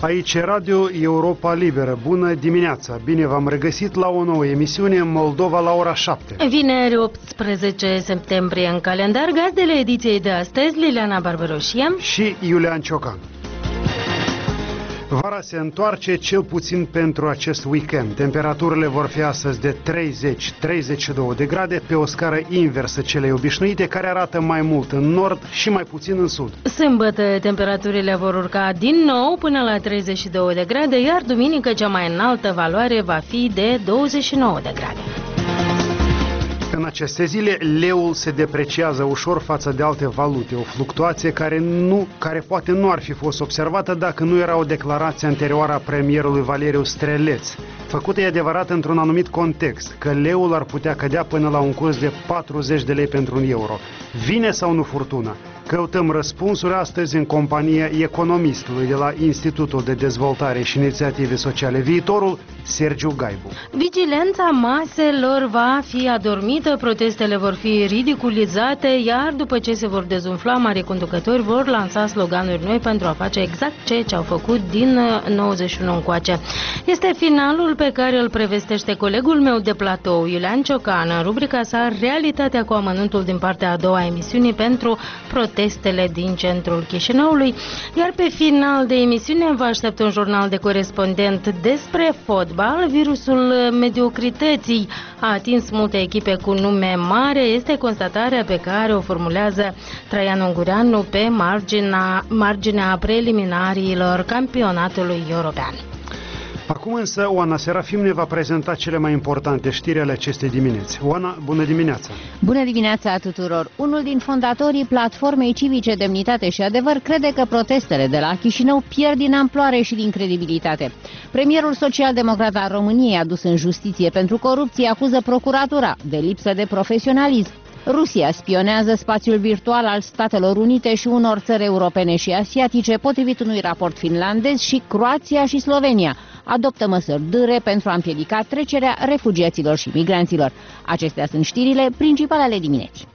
Aici Radio Europa Liberă. Bună dimineața! Bine v-am regăsit la o nouă emisiune în Moldova la ora 7. Vineri 18 septembrie în calendar, gazdele ediției de astăzi, Liliana Barbaroșie și Iulian Ciocan. Vara se întoarce, cel puțin pentru acest weekend. Temperaturile vor fi astăzi de 30-32 de grade, pe o scară inversă celei obișnuite, care arată mai mult în nord și mai puțin în sud. Sâmbătă temperaturile vor urca din nou până la 32 de grade, iar duminică cea mai înaltă valoare va fi de 29 de grade. În aceste zile, leul se depreciază ușor față de alte valute, o fluctuație care poate nu ar fi fost observată dacă nu era o declarație anterioară a premierului Valeriu Streleț, făcută, e adevărat, într-un anumit context, că leul ar putea cădea până la un curs de 40 de lei pentru un euro. Vine sau nu furtuna? Căutăm răspunsuri astăzi în compania economistului de la Institutul de Dezvoltare și Inițiative Sociale Viitorul, Sergiu Gaibu. Vigilența maselor va fi adormită, protestele vor fi ridiculizate, iar după ce se vor dezumfla, mari conducători vor lansa sloganuri noi pentru a face exact ceea ce au făcut din 91 încoace. Este finalul pe care îl prevestește colegul meu de platou, Iulian Ciocan, în rubrica sa Realitatea cu amănuntul din partea a doua emisiunii pentru protestele din centrul Chișinăului, iar pe final de emisiune vă aștept un jurnal de corespondent despre fotbal. Virusul mediocrității a atins multe echipe cu nume mare, este constatarea pe care o formulează Traian Ungureanu pe marginea preliminariilor campionatului european. Acum însă Oana Serafim ne va prezenta cele mai importante știri ale acestei dimineți. Oana, bună dimineața! Bună dimineața tuturor! Unul din fondatorii platformei civice Demnitate și Adevăr crede că protestele de la Chișinău pierd din amploare și din credibilitate. Premierul social-democrat al României, adus în justiție pentru corupție, acuză procuratura de lipsă de profesionalism. Rusia spionează spațiul virtual al Statelor Unite și unor țări europene și asiatice, potrivit unui raport finlandez, și Croația și Slovenia adoptă măsuri dure pentru a împiedica trecerea refugiaților și migranților. Acestea sunt știrile principale ale dimineții.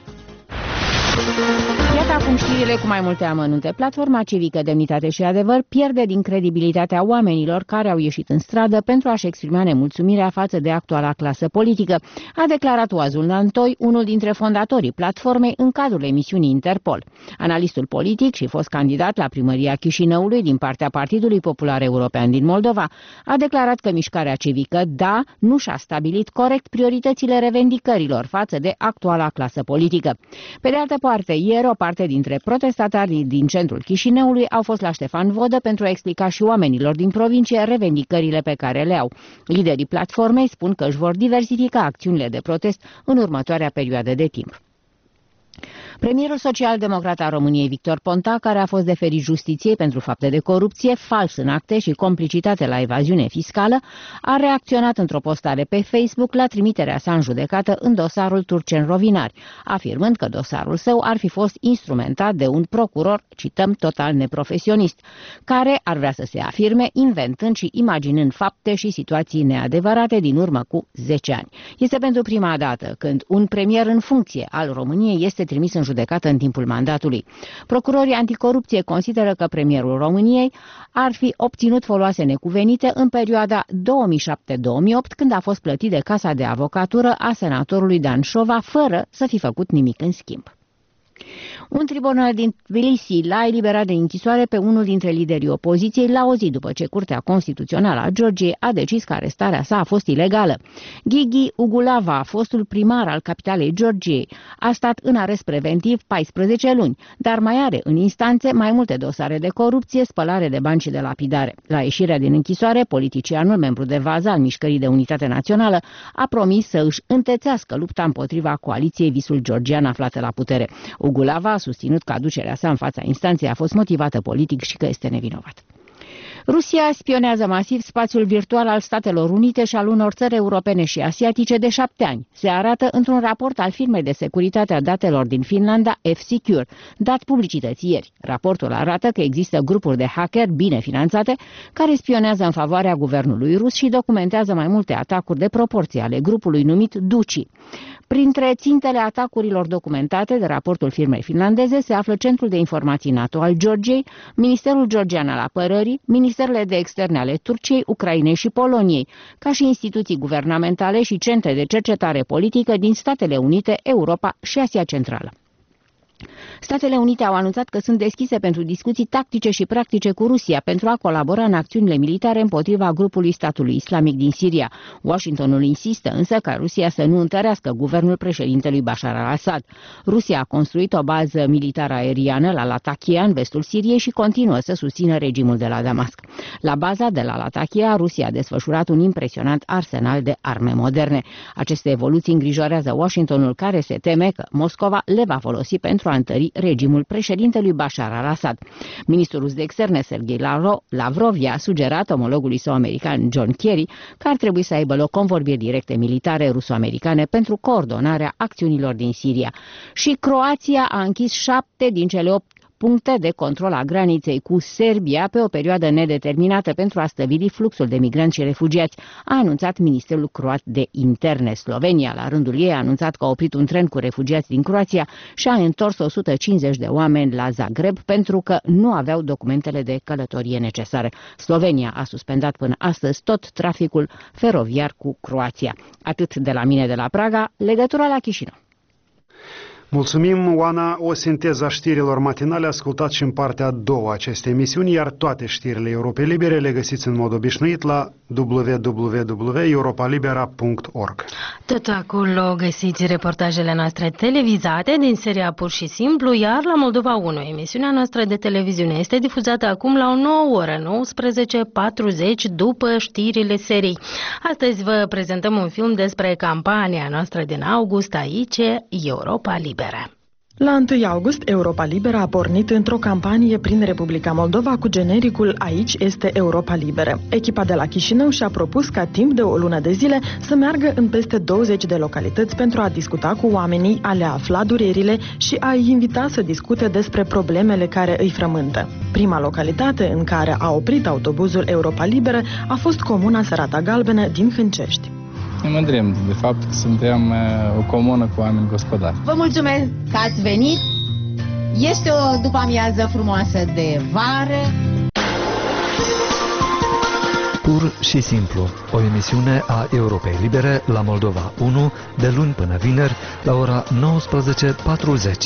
Iată acum știrile cu mai multe amănunte. Platforma civică Demnitate și Adevăr pierde din credibilitatea oamenilor care au ieșit în stradă pentru a-și exprima nemulțumirea față de actuala clasă politică, a declarat Oazul Nantoi, unul dintre fondatorii platformei, în cadrul emisiunii Interpol. Analistul politic și fost candidat la primăria Chișinăului din partea Partidului Popular European din Moldova a declarat că mișcarea civică, nu și-a stabilit corect prioritățile revendicărilor față de actuala clasă politică. Pe de altă parte, ieri o parte dintre protestatarii din centrul Chișinăului au fost la Ștefan Vodă pentru a explica și oamenilor din provincie revendicările pe care le au. Liderii platformei spun că își vor diversifica acțiunile de protest în următoarea perioadă de timp. Premierul social-democrat al României, Victor Ponta, care a fost deferit justiției pentru fapte de corupție, fals în acte și complicitate la evaziune fiscală, a reacționat într-o postare pe Facebook la trimiterea sa în judecată în dosarul Turcen-Rovinari, afirmând că dosarul său ar fi fost instrumentat de un procuror, cităm, total neprofesionist, care ar vrea să se afirme inventând și imaginând fapte și situații neadevărate din urmă cu 10 ani. Este pentru prima dată când un premier în funcție al României este trimis în judecată în timpul mandatului. Procurorii anticorupție consideră că premierul României ar fi obținut foloase necuvenite în perioada 2007-2008, când a fost plătit de casa de avocatură a senatorului Dan Șova, fără să fi făcut nimic în schimb. Un tribunal din Tbilisi l-a eliberat de închisoare pe unul dintre liderii opoziției la o zi după ce Curtea Constituțională a Georgiei a decis că arestarea sa a fost ilegală. Gigi Ugulava, fostul primar al capitalei Georgiei, a stat în arest preventiv 14 luni, dar mai are în instanțe mai multe dosare de corupție, spălare de bani și de lapidare. La ieșirea din închisoare, politicianul, membru de vază al Mișcării de Unitate Națională, a promis să își întețească lupta împotriva coaliției Visul Georgian aflată la putere. Ugulava a susținut că aducerea sa în fața instanței a fost motivată politic și că este nevinovat. Rusia spionează masiv spațiul virtual al Statelor Unite și al unor țări europene și asiatice de 7 ani. Se arată într-un raport al firmei de securitate a datelor din Finlanda, F-Secure, dat publicității ieri. Raportul arată că există grupuri de hacker bine finanțate care spionează în favoarea guvernului rus și documentează mai multe atacuri de proporție ale grupului numit Duci. Printre țintele atacurilor documentate de raportul firmei finlandeze se află Centrul de Informații NATO al Georgiei, Ministerul Georgian al Apărării, Ministerele de Externe ale Turciei, Ucrainei și Poloniei, ca și instituții guvernamentale și centre de cercetare politică din Statele Unite, Europa și Asia Centrală. Statele Unite au anunțat că sunt deschise pentru discuții tactice și practice cu Rusia pentru a colabora în acțiunile militare împotriva grupului statului islamic din Siria. Washingtonul insistă însă ca Rusia să nu întărească guvernul președintelui Bashar al-Assad. Rusia a construit o bază militară aeriană la Latakia, în vestul Siriei, și continuă să susțină regimul de la Damasc. La baza de la Latakia, Rusia a desfășurat un impresionant arsenal de arme moderne. Aceste evoluții îngrijorează Washingtonul, care se teme că Moscova le va folosi pentru a întări regimul președintelui Bashar al-Assad. Ministrul rus de externe Sergei Lavrov i-a sugerat omologului său american John Kerry că ar trebui să aibă loc convorbiri directe militare ruso-americane pentru coordonarea acțiunilor din Siria. Și Croația a închis 7 din cele 8 puncte de control a graniței cu Serbia pe o perioadă nedeterminată pentru a stăvili fluxul de migranți și refugiați, a anunțat Ministerul Croat de Interne. Slovenia, la rândul ei, a anunțat că a oprit un tren cu refugiați din Croația și a întors 150 de oameni la Zagreb pentru că nu aveau documentele de călătorie necesare. Slovenia a suspendat până astăzi tot traficul feroviar cu Croația. Atât de la mine de la Praga, legătura la Chișinău. Mulțumim, Oana. O sinteză a știrilor matinale ascultați și în partea a doua acestei emisiuni, iar toate știrile Europei Libere le găsiți în mod obișnuit la www.europalibera.org. Tot acolo găsiți reportajele noastre televizate din seria Pur și Simplu, iar la Moldova 1, emisiunea noastră de televiziune este difuzată acum la o nouă oră, 19:40, după știrile serii. Astăzi vă prezentăm un film despre campania noastră din august, aici Europa Liberă. La 1 august, Europa Liberă a pornit într-o campanie prin Republica Moldova cu genericul Aici este Europa Liberă. Echipa de la Chișinău și-a propus ca timp de o lună de zile să meargă în peste 20 de localități pentru a discuta cu oamenii, a le afla durerile și a-i invita să discute despre problemele care îi frământă. Prima localitate în care a oprit autobuzul Europa Liberă a fost comuna Sărata Galbenă din Hâncești. Ne mândrim, de fapt, că suntem o comună cu oameni gospodari. Vă mulțumesc că ați venit. Este o după-amiază frumoasă de vară. Pur și simplu, o emisiune a Europei Libere la Moldova 1, de luni până vineri, la ora 19:40.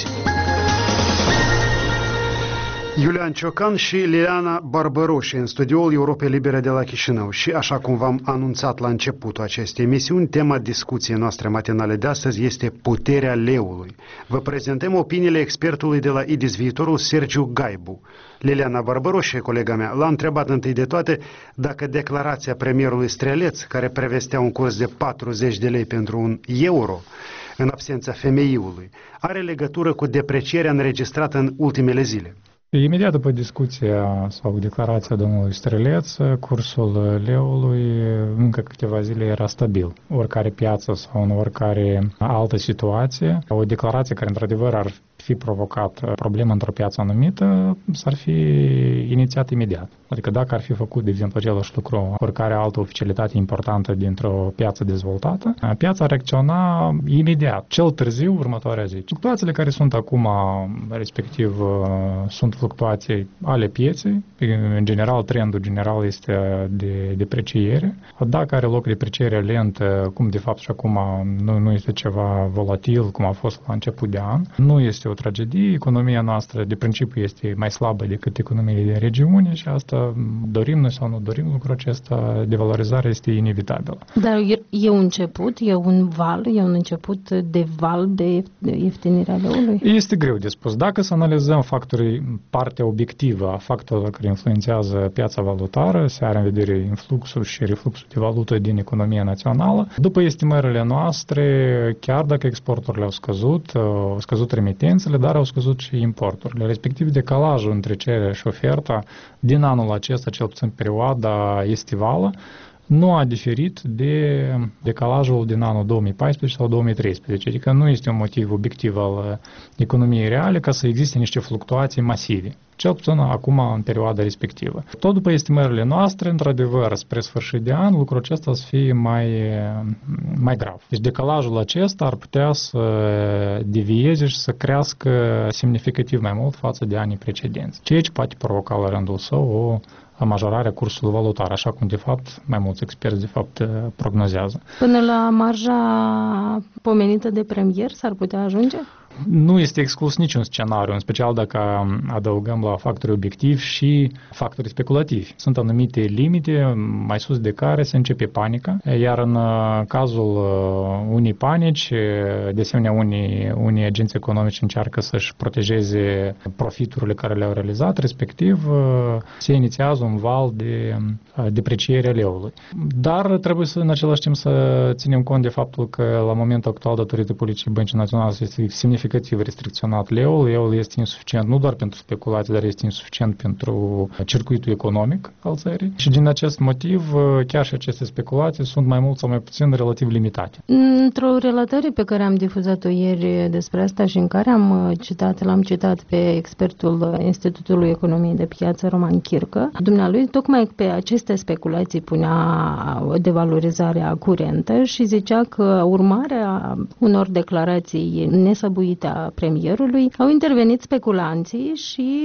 Iulian Ciocan și Liliana Barbăroșe în studioul Europei Libere de la Chișinău. Și așa cum v-am anunțat la începutul acestei emisiuni, tema discuției noastre matinale de astăzi este puterea leului. Vă prezentăm opiniile expertului de la IDIS Viitorul, Sergiu Gaibu. Liliana Barbăroșe, colega mea, l-a întrebat întâi de toate dacă declarația premierului Streleț, care prevestea un curs de 40 de lei pentru un euro, în absența femeiului, are legătură cu deprecierea înregistrată în ultimele zile. Imediat după discuția sau declarația domnului Streleț, cursul leului încă câteva zile era stabil. Oricare piață sau în oricare altă situație, o declarație care într-adevăr ar fi provocat probleme într-o piață anumită, s-ar fi inițiat imediat. Adică dacă ar fi făcut, de exemplu, același lucru oricare altă oficialitate importantă dintr-o piață dezvoltată, piața ar reacționa imediat, cel târziu următoarea zi. Fluctuațiile care sunt acum, respectiv, sunt fluctuații ale pieței. În general, trendul general este de depreciere. Dacă are loc deprecierea lentă, cum de fapt și acum nu este ceva volatil, cum a fost la început de an, nu este o tragedie. Economia noastră, de principiu, este mai slabă decât economiile din regiune și asta, dorim noi sau nu dorim lucrul acesta, devalorizarea este inevitabilă. Dar e un început, e un început de val de ieftinirea leului? Este greu de spus. Dacă să analizăm factorii, partea obiectivă a factorilor care influențează piața valutară, se are în vedere influxul și refluxul de valută din economia națională, după estimările noastre, chiar dacă exporturile au scăzut remitențele, dar au scăzut și importurile. Respectiv, decalajul între cerere și oferta din anul acesta, cel puțin perioada estivală, nu a diferit de decalajul din anul 2014 sau 2013. Adică nu este un motiv obiectiv al economiei reale ca să existe niște fluctuații masive. cel puțin acum în perioada respectivă. Tot după estimările noastre, într-adevăr, spre sfârșit de an, lucrul acesta să fie mai grav. Deci decalajul acesta ar putea să devieze și să crească semnificativ mai mult față de anii precedenți, ceea ce poate provoca la rândul său o majorare a cursului valutar, așa cum de fapt mai mulți experți de fapt prognozează. Până la marja pomenită de premier s-ar putea ajunge? Nu este exclus niciun scenariu, în special dacă adăugăm la factori obiectivi și factori speculativi. Sunt anumite limite mai sus de care se începe panica, iar în cazul unei panici, de asemenea unii agenți economici încearcă să-și protejeze profiturile care le-au realizat, respectiv se inițiază un val de depreciere a leului. Dar trebuie în același timp să ținem cont de faptul că la momentul actual, datorită politicii Băncii Naționale, este semnificativ restricționat leul. Leul este insuficient nu doar pentru speculații, dar este insuficient pentru circuitul economic al țării. Și din acest motiv, chiar și aceste speculații sunt mai mult sau mai puțin relativ limitate. Într-o relatare pe care am difuzat-o ieri despre asta și în care l-am citat pe expertul Institutului Economiei de Piață, Roman Chircă, dumnealui tocmai pe aceste speculații punea devalorizarea curentă și zicea că urmarea unor declarații nesăbuite a premierului au intervenit speculanții și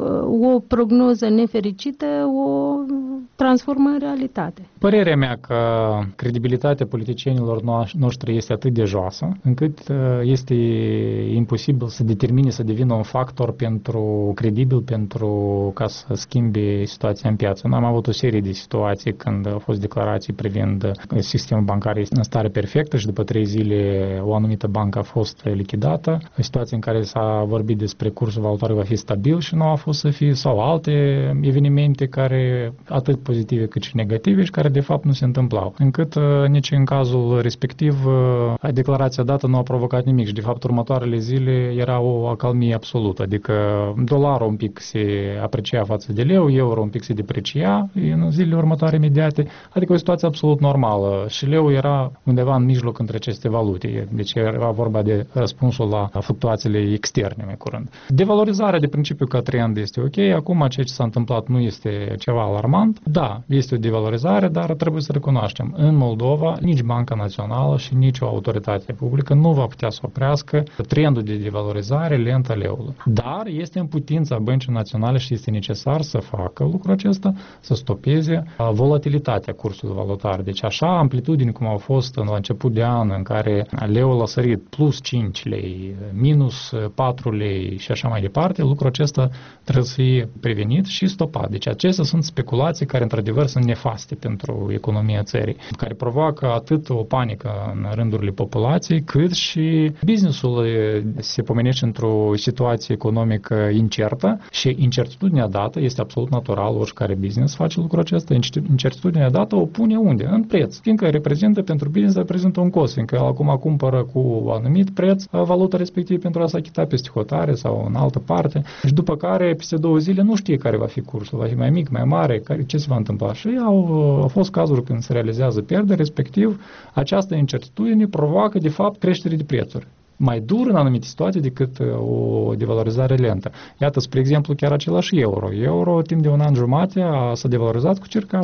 o prognoză nefericită o transformă în realitate. Părerea mea că credibilitatea politicienilor noștri este atât de joasă, încât este imposibil să determine, să devină un factor credibil pentru ca să schimbe situația în piață. Noi am avut o serie de situații când au fost declarații privind sistemul bancar este în stare perfectă și după 3 zile o anumită bancă a fost lichidată, situații în care s-a vorbit despre cursul valutar va fi stabil și nu a fost să fie, sau alte evenimente care atât pozitive cât și negative și care de fapt nu se întâmplau. Încât nici în cazul respectiv declarația dată nu a provocat nimic și de fapt următoarele zile era o acalmie absolută, adică dolarul un pic se aprecia față de leu, euro un pic se deprecia în zilele următoare imediate, adică o situație absolut normală și leu era undeva în mijloc între aceste valute, deci era vorba de răspunsul la fluctuațiile externe mai curând. Devalorizarea de principiu ca trend este ok, acum ceea ce s-a întâmplat nu este ceva alarmant, da, este o devalorizare, dar trebuie să recunoaștem, în Moldova nici Banca Națională și nici o autoritate publică nu va putea să oprească trendul de devalorizare lentă a leului. Dar este în putința Băncii Naționale și este necesar să facă lucrul acesta, să stopeze volatilitatea cursului valutar. Deci așa amplitudini cum au fost la început de an în care leul a sărit plus 5 lei, minus 4 lei și așa mai departe, lucrul acesta trebuie să fie prevenit și stopat. Deci acestea sunt speculații care într-adevăr sunt nefaste pentru economia țării, care provoacă atât o panică în rândurile populației, cât și businessul se pomenește într-o situație economică incertă și incertitudinea dată este absolut natural, oricare business face lucrul acesta, incertitudinea dată o pune unde? În preț, fiindcă pentru business reprezintă un cost, fiindcă el acum cumpără cu anumit preț valuta respectiv pentru a se achita peste hotare sau în altă parte și după care peste 2 zile nu știe care va fi cursul, va fi mai mic, mai mare, ce se va întâmpla și au fost cazuri când se realizează pierderi, respectiv această incertitudine provoacă de fapt creștere de prețuri. Mai dur în anumite situații decât o devalorizare lentă. Iată, spre exemplu, chiar același euro. Euro, timp de un an jumate, s-a devalorizat cu circa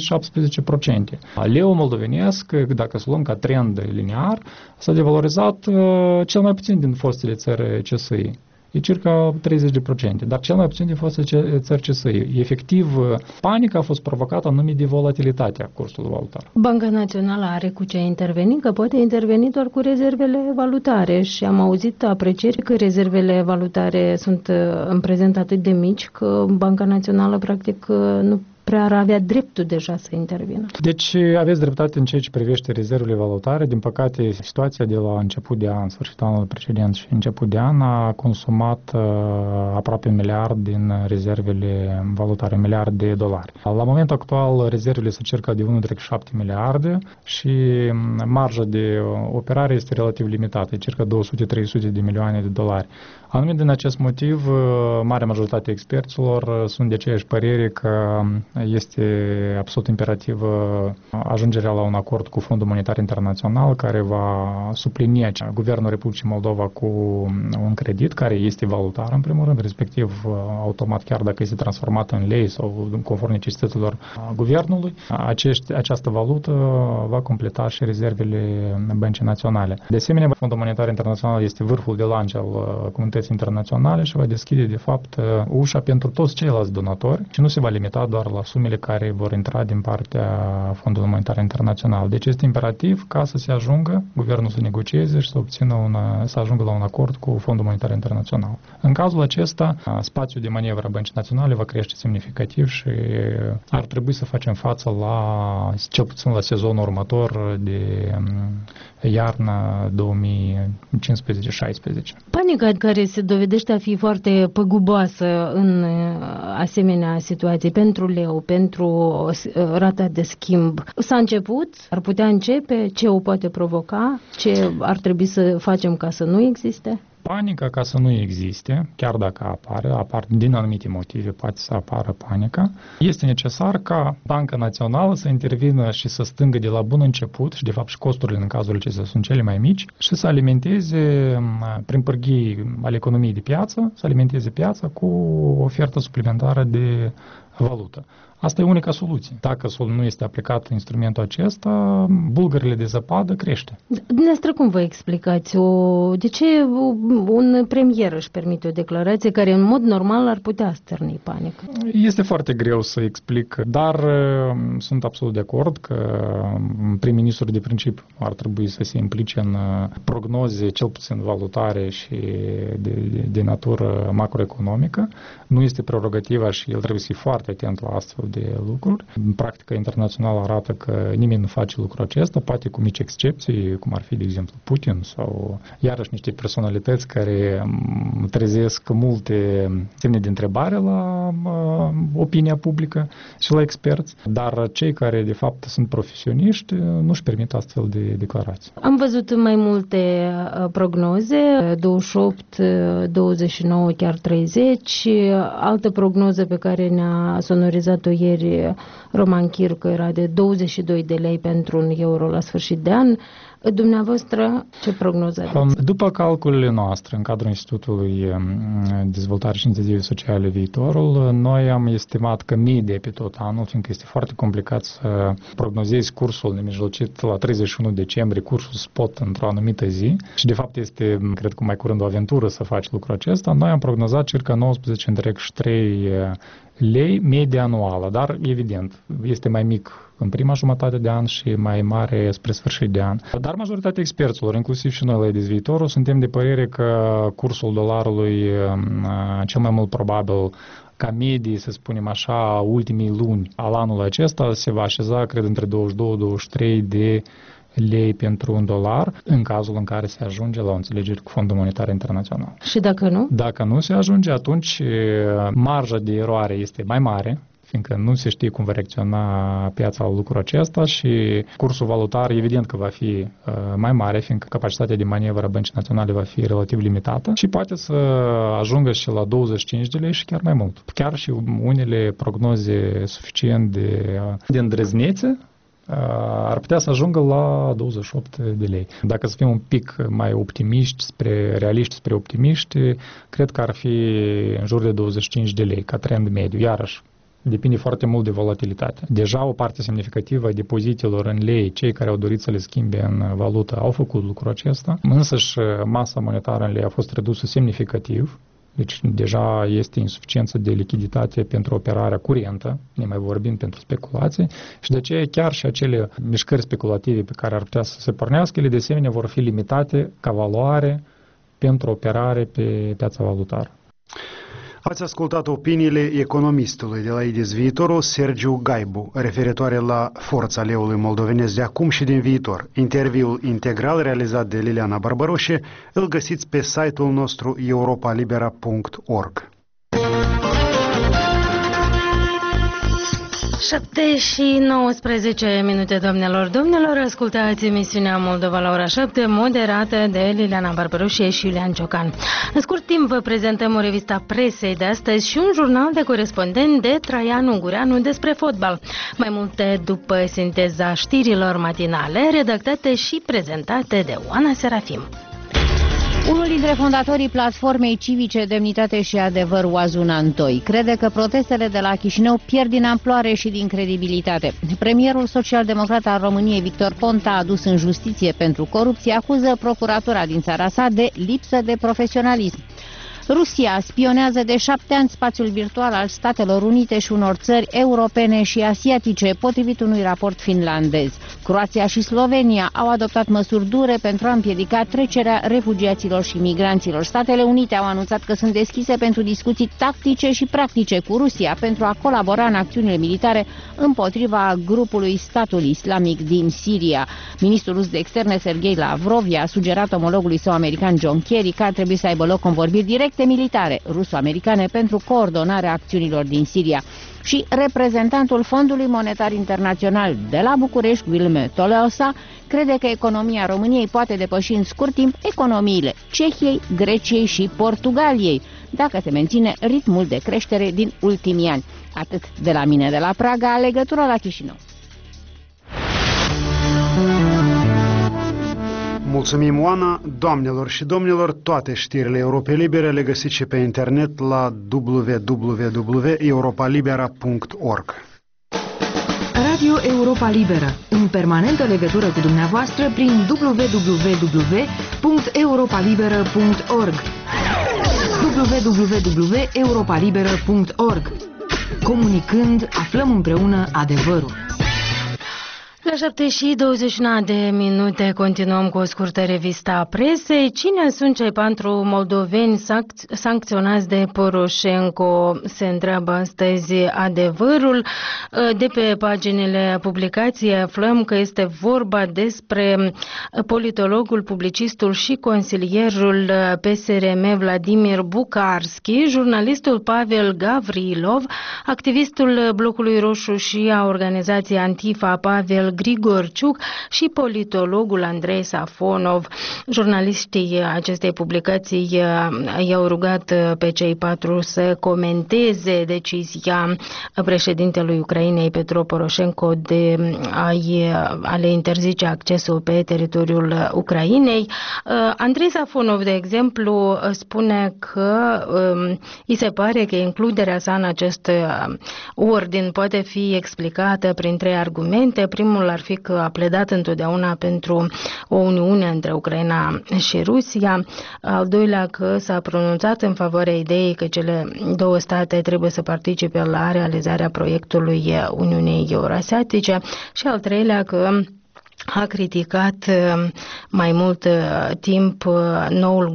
16-17%. Leul moldovenesc, dacă să luăm ca trend linear, s-a devalorizat cel mai puțin din fostele țări CSI. E circa 30%, dar cel mai puțin din fostele țări CSI. Efectiv, panica a fost provocată anume de volatilitatea cursului valutar. Banca Națională are cu ce interveni, că poate interveni doar cu rezervele valutare și am auzit aprecieri că rezervele valutare sunt în prezent atât de mici că Banca Națională practic nu prea ar avea dreptul deja să intervină. Deci aveți dreptate în ceea ce privește rezervele valutare. Din păcate, situația de la început de an, sfârșitul anului precedent și început de an a consumat aproape 1 miliard din rezervele valutare, 1 miliard de dolari. La momentul actual, rezervele se circa de 1,7 miliarde și marja de operare este relativ limitată, circa 200-300 de milioane de dolari. Anume din acest motiv, marea majoritate a experților sunt de aceeași părere că este absolut imperativă ajungerea la un acord cu Fondul Monetar Internațional care va suplini Guvernul Republicii Moldova cu un credit care este valutar în primul rând, respectiv automat chiar dacă este transformat în lei sau conform necesităților guvernului, această valută va completa și rezervele Băncii Naționale. De asemenea, Fondul Monetar Internațional este vârful de lance al comunității internaționale și va deschide de fapt ușa pentru toți ceilalți donatori și nu se va limita doar la sumele care vor intra din partea Fondului Monetar Internațional. Deci este imperativ ca să se ajungă, guvernul să negocieze și să ajungă la un acord cu Fondul Monetar Internațional. În cazul acesta, spațiul de manevră a Băncii Naționale va crește semnificativ și ar trebui să facem față cel puțin la sezonul următor de iarnă 2015-16. Panica care se dovedește a fi foarte păguboasă în asemenea situații pentru leu, pentru rata de schimb. S-a început? Ar putea începe? Ce o poate provoca? Ce ar trebui să facem ca să nu existe? Panica, ca să nu existe, chiar dacă apar din anumite motive, poate să apară panica, este necesar ca Banca Națională să intervină și să stângă de la bun început, și de fapt și costurile în cazul acestea sunt cele mai mici, și să alimenteze, prin pârghii ale economiei de piață, să alimenteze piața cu o ofertă suplimentară de valută. Asta e unica soluție. Dacă nu este aplicat instrumentul acesta, bulgările de zăpadă crește. Dumneavoastră cum vă explicați? De ce un premier își permite o declarație care în mod normal ar putea stârni panică? Este foarte greu să explic, dar sunt absolut de acord că prim-ministrul de principiu ar trebui să se implice în prognoze, cel puțin valutare și de natură macroeconomică. Nu este prerogativa și el trebuie să fie foarte atent la astfel de lucruri. Practica internațională arată că nimeni nu face lucrul acesta, poate cu mici excepții, cum ar fi, de exemplu, Putin sau iarăși niște personalități care trezesc multe semne de întrebare la opinia publică și la experți, dar cei care de fapt sunt profesioniști nu-și permit astfel de declarații. Am văzut mai multe prognoze, 28, 29, chiar 30, altă prognoză pe care ne-a sonorizat-o ieri Roman Chircă era de 22 de lei pentru un euro la sfârșit de an. Dumneavoastră, ce prognoză aveți? După calculele noastre, în cadrul Institutului Dezvoltare și Inițiative Sociale Viitorul, noi am estimat că media pe tot anul, fiindcă este foarte complicat să prognozezi cursul nemijlocit la 31 decembrie, cursul spot într-o anumită zi, și de fapt este, cred că mai curând o aventură să faci lucrul acesta, noi am prognozat circa 19,3 lei media anuală, dar evident este mai mic în prima jumătate de an și mai mare spre sfârșit de an. Dar majoritatea experților, inclusiv și noi la EDIS Viitorul, suntem de părere că cursul dolarului cel mai mult probabil ca medie, să spunem așa, ultimii luni al anului acesta se va așeza, cred, între 22-23 de lei pentru un dolar, în cazul în care se ajunge la o înțelegere cu Fondul Monetar Internațional. Și dacă nu? Dacă nu se ajunge, atunci marja de eroare este mai mare, fiindcă nu se știe cum va reacționa piața la lucrul acesta și cursul valutar evident că va fi mai mare, fiindcă capacitatea de manevră a Băncii Naționale va fi relativ limitată și poate să ajungă și la 25 de lei și chiar mai mult. Chiar și unele prognoze suficient de îndrăznețe ar putea să ajungă la 28 de lei. Dacă să fim un pic mai optimiști, realiști spre optimiști, cred că ar fi în jur de 25 de lei ca trend mediu. Iarăși, depinde foarte mult de volatilitate. Deja o parte semnificativă a depozitelor în lei, cei care au dorit să le schimbe în valută, au făcut lucrul acesta, însăși masa monetară în lei a fost redusă semnificativ. Deci deja este insuficiență de lichiditate pentru operarea curentă, ne mai vorbim pentru speculații, și de aceea chiar și acele mișcări speculative pe care ar putea să se pornească, ele de asemenea vor fi limitate ca valoare pentru operare pe piața valutară. Ați ascultat opiniile economistului de la EDIS Viitorul, Sergiu Gaibu, referitoare la forța leului moldovenesc de acum și din viitor. Interviul integral realizat de Liliana Barbaroșe îl găsiți pe site-ul nostru europalibera.org. 7:19, domnilor, ascultați emisiunea Moldova la ora 7, moderată de Liliana Barbaroșie și Iulian Ciocan. În scurt timp vă prezentăm o revistă presei de astăzi și un jurnal de corespondent de Traian Ungureanu despre fotbal. Mai multe după sinteza știrilor matinale, redactate și prezentate de Oana Serafim. Unul dintre fondatorii platformei civice Demnitate și Adevăr, Oazun Antoi, crede că protestele de la Chișinău pierd din amploare și din credibilitate. Premierul social-democrat al României, Victor Ponta, adus în justiție pentru corupție, acuză procuratura din țara sa de lipsă de profesionalism. Rusia spionează de 7 ani spațiul virtual al Statelor Unite și unor țări europene și asiatice, potrivit unui raport finlandez. Croația și Slovenia au adoptat măsuri dure pentru a împiedica trecerea refugiaților și migranților. Statele Unite au anunțat că sunt deschise pentru discuții tactice și practice cu Rusia pentru a colabora în acțiunile militare împotriva grupului Statul Islamic din Siria. Ministrul rus de externe Sergei Lavrov a sugerat omologului său american John Kerry că ar trebui să aibă loc convorbiri directe militare ruso-americane pentru coordonarea acțiunilor din Siria. Și reprezentantul Fondului Monetar Internațional de la București, Wilme Tolosa, crede că economia României poate depăși în scurt timp economiile Cehiei, Greciei și Portugaliei, dacă se menține ritmul de creștere din ultimii ani. Atât de la mine de la Praga, legătura la Chișinău. Mulțumim, Oana. Doamnelor și domnilor, toate știrile Europei Libere le găsiți și pe internet la www.europalibera.org. Radio Europa Liberă, în permanentă legătură cu dumneavoastră prin www.europalibera.org. www.europalibera.org. Comunicând, aflăm împreună adevărul. La 7:21 continuăm cu o scurtă revistă a presei. Cine sunt cei 4 moldoveni sancționați de Poroșenko? Se întreabă astăzi Adevărul. De pe paginile publicației aflăm că este vorba despre politologul, publicistul și consilierul PSRM Vladimir Bucarski, jurnalistul Pavel Gavrilov, activistul Blocului Roșu și a organizației Antifa Pavel Grigorciuc și politologul Andrei Safonov. Jurnaliștii acestei publicații i-au rugat pe cei 4 să comenteze decizia președintelui Ucrainei Petro Poroșenko de a le interzice accesul pe teritoriul Ucrainei. Andrei Safonov, de exemplu, spune că îi se pare că includerea sa în acest ordin poate fi explicată prin 3 argumente. Primul ar fi că a pledat întotdeauna pentru o uniune între Ucraina și Rusia. Al doilea, că s-a pronunțat în favoarea ideii că cele 2 state trebuie să participe la realizarea proiectului Uniunii Eurasiatice. Și al treilea, că a criticat mai mult timp noul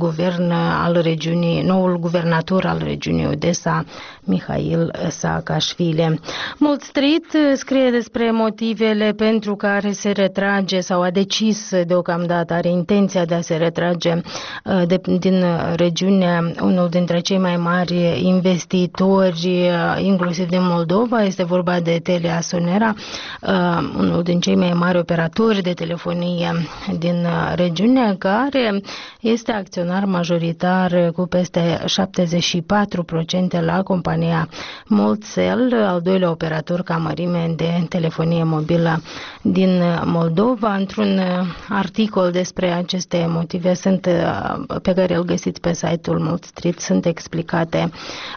guvernator al regiunii Odessa, Mihail Saakashvili. Mult Street scrie despre motivele pentru care se retrage sau a decis deocamdată, are intenția de a se retrage din regiune unul dintre cei mai mari investitori, inclusiv din Moldova. Este vorba de TeliaSonera, unul din cei mai mari operatori de telefonie din regiune, care este acționar majoritar cu peste 74% la compania Moldcel, al doilea operator ca mărime de telefonie mobilă din Moldova. Într-un articol despre aceste motive pe care îl găsiți pe site-ul Mult Street sunt explicate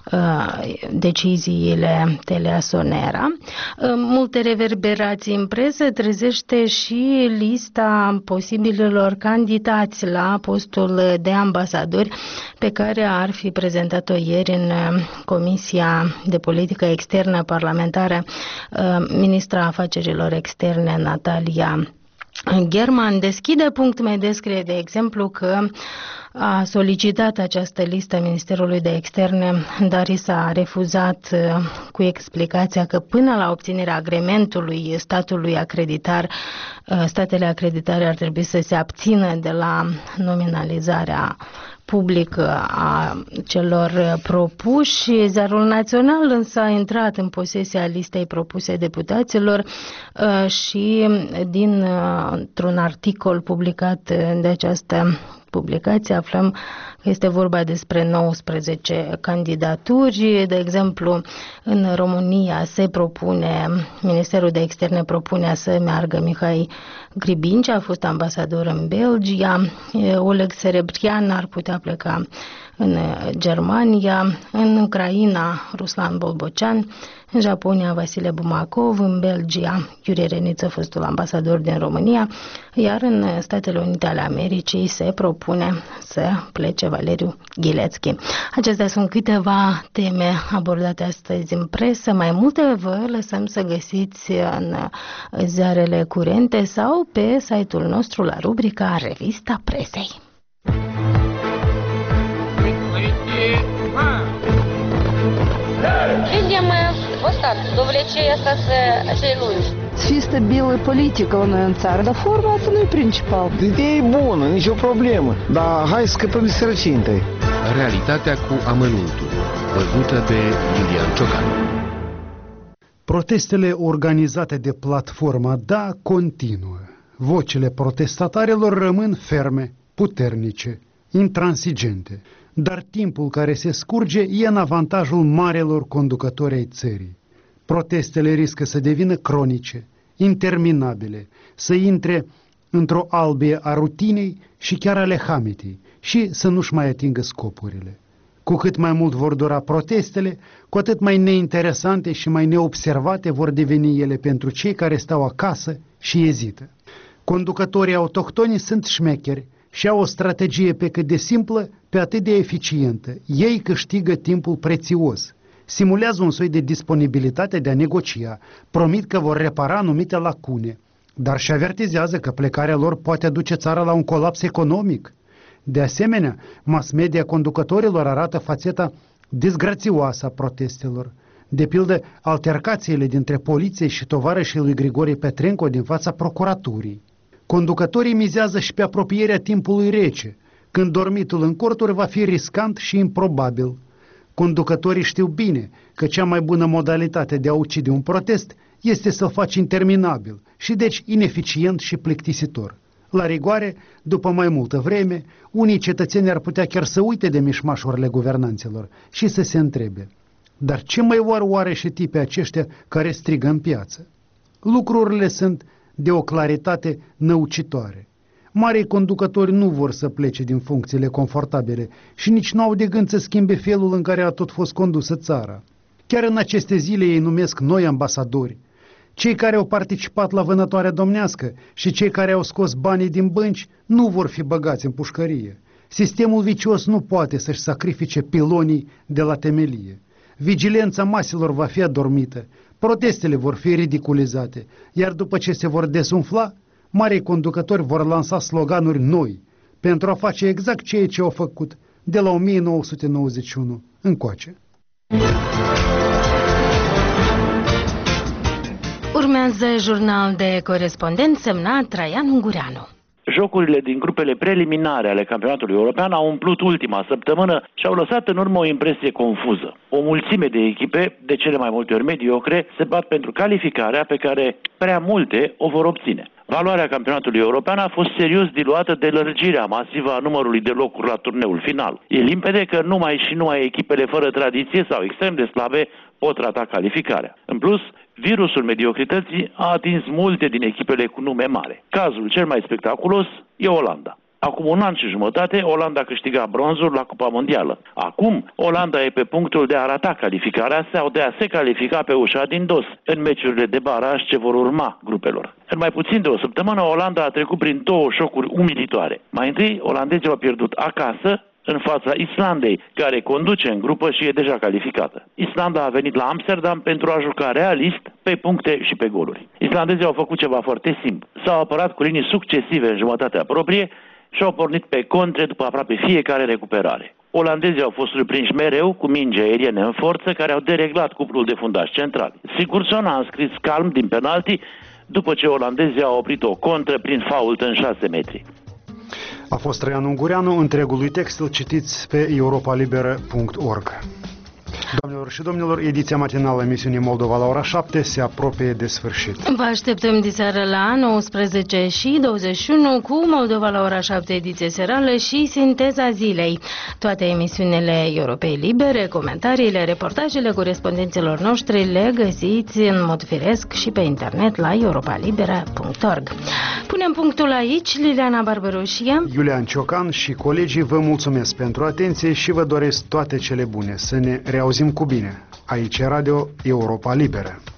deciziile TeliaSonera. Multe reverberații în presă trezește și lista posibililor candidați la postul de ambasadori pe care ar fi prezentat-o ieri în Comisia de Politică Externă Parlamentară ministra Afacerilor Externe Natalia German. Deschide.md scrie, de exemplu, că a solicitat această listă Ministerului de Externe, dar i s-a refuzat cu explicația că până la obținerea agreementului statului acreditar, statele acreditare ar trebui să se abțină de la nominalizarea public a celor propuși. Ziarul Național însă a intrat în posesia listei propuse deputaților și dintr-un articol publicat de această publicație aflăm că este vorba despre 19 candidaturi. De exemplu, în România Ministerul de Externe propune să meargă Mihai Gribincea, a fost ambasador în Belgia. Oleg Serebrian ar putea pleca în Germania, în Ucraina Ruslan Bolbocean, în Japonia Vasile Bumakov, în Belgia Iurie Reniță, fostul ambasador din România, iar în Statele Unite ale Americii se propune să plece Valeriu Ghilețchi. Acestea sunt câteva teme abordate astăzi în presă. Mai multe vă lăsăm să găsiți în ziarele curente sau pe site-ul nostru la rubrica Revista Presei. Видим вот так, довлечение цієї lungi. Să fie stabilă politică la noi în țară, dar forma asta nu e principal. Ideea e bună, nicio problemă, dar hai să scăpăm de sărăcie întâi. Realitatea cu amănuntul, văzută de Iulian Ciocan. Protestele organizate de platforma DA continuă. Vocile protestatarilor rămân ferme, puternice, intransigente, dar timpul care se scurge e în avantajul marelor conducători ai țării. Protestele riscă să devină cronice, interminabile, să intre într-o albie a rutinei și chiar ale hamitei și să nu-și mai atingă scopurile. Cu cât mai mult vor dura protestele, cu atât mai neinteresante și mai neobservate vor deveni ele pentru cei care stau acasă și ezită. Conducătorii autohtoni sunt șmecheri și au o strategie pe cât de simplă, pe atât de eficientă. Ei câștigă timpul prețios. Simulează un soi de disponibilitate de a negocia, promit că vor repara anumite lacune, dar și avertizează că plecarea lor poate aduce țara la un colaps economic. De asemenea, mass media conducătorilor arată fațeta disgrațioasă a protestelor. De pildă, altercațiile dintre poliție și tovarășii lui Grigore Petrenco din fața procuraturii. Conducătorii mizează și pe apropierea timpului rece, când dormitul în corturi va fi riscant și improbabil. Conducătorii știu bine că cea mai bună modalitate de a ucide un protest este să-l faci interminabil și deci ineficient și plictisitor. La rigoare, după mai multă vreme, unii cetățeni ar putea chiar să uite de mișmașurile guvernanților și să se întrebe: dar ce mai oare și tipii aceștia care strigă în piață? Lucrurile sunt de o claritate năucitoare. Marii conducători nu vor să plece din funcțiile confortabile și nici nu au de gând să schimbe felul în care a tot fost condusă țara. Chiar în aceste zile ei numesc noi ambasadori. Cei care au participat la vânătoarea domnească și cei care au scos banii din bănci nu vor fi băgați în pușcărie. Sistemul vicios nu poate să-și sacrifice pilonii de la temelie. Vigilența maselor va fi adormită, protestele vor fi ridiculizate, iar după ce se vor desumfla, marii conducători vor lansa sloganuri noi pentru a face exact ceea ce au făcut de la 1991 încoace. Urmează jurnal de corespondent semnat Traian Ungureanu. Jocurile din grupele preliminare ale campionatului european au umplut ultima săptămână și au lăsat în urmă o impresie confuză. O mulțime de echipe, de cele mai multe ori mediocre, se bat pentru calificarea pe care prea multe o vor obține. Valoarea campionatului european a fost serios diluată de lărgirea masivă a numărului de locuri la turneul final. E limpede că numai echipele fără tradiție sau extrem de slabe pot rata calificarea. În plus, virusul mediocrității a atins multe din echipele cu nume mare. Cazul cel mai spectaculos e Olanda. Acum un an și jumătate, Olanda câștiga bronzul la Cupa Mondială. Acum, Olanda e pe punctul de a rata calificarea sau de a se califica pe ușa din dos în meciurile de baraj ce vor urma grupelor. În mai puțin de o săptămână, Olanda a trecut prin două șocuri umilitoare. Mai întâi, olandezii au pierdut acasă în fața Islandei, care conduce în grupă și e deja calificată. Islanda a venit la Amsterdam pentru a juca realist, pe puncte și pe goluri. Islandezii au făcut ceva foarte simplu. S-au apărat cu linii succesive în jumătatea proprie și au pornit pe contre după aproape fiecare recuperare. Olandezii au fost surprinși mereu cu mingi aeriene în forță care au dereglat cuplul de fundași centrali. Sigurdsson a înscris calm din penalti după ce olandezii au oprit o contră prin fault în 6 metri. A fost Traian Ungureanu, întregului text îl citiți pe europalibera.org. Doamnelor și domnilor, ediția matinală a emisiunii Moldova la ora 7 se apropie de sfârșit. Vă așteptăm diseară la 19 și 21 cu Moldova la ora 7, ediție serală și Sinteza zilei. Toate emisiunile Europei Libere, comentariile, reportajele corespondenților noștri le găsiți în mod firesc și pe internet la europalibera.org. Punem punctul aici. Liliana Barbaroșia, Iulian Ciocan și colegii vă mulțumesc pentru atenție și vă doresc toate cele bune. Să ne reauzim cu bine. Aici e Radio Europa Liberă.